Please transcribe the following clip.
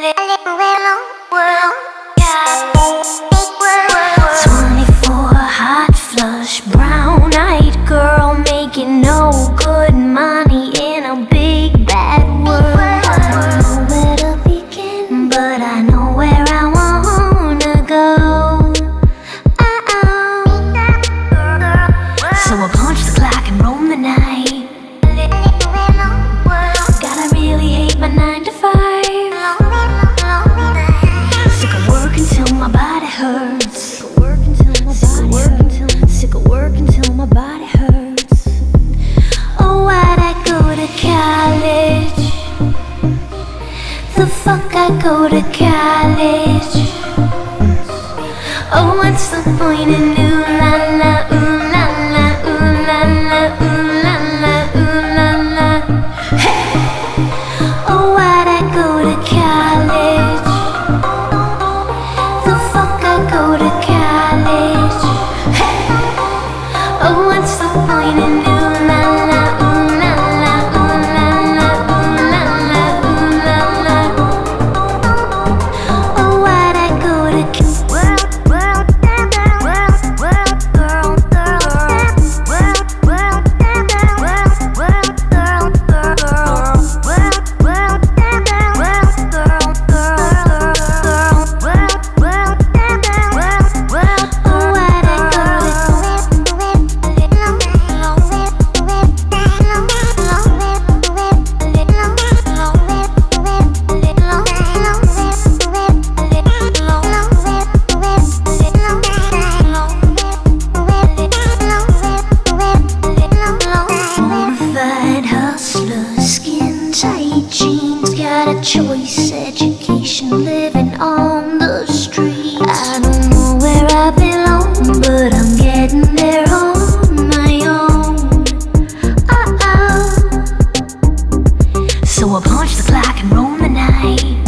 24 hot flush, brown-eyed girl making no good money in a big bad world. I don't know where to begin, but I know where I wanna go. So I punch the clock and roam the night. Gotta really hate my 9 to 5. Sick of work until my body hurts. Sick of work until my body hurts. Oh, why'd I go to college? The fuck I go to college? Oh, what's the point in ooh la la, ooh la la, ooh la la, ooh la la, ooh la la? Hey! Oh, why'd I go to college? The fuck I go to college? Hey! Oh, what's the point in ooh la la, ooh la la, ooh la la, ooh la la, ooh la la? Oh, why'd I go to choice, education, living on the street. I don't know where I belong, but I'm getting there on my own. So I punch the clock and roam the night.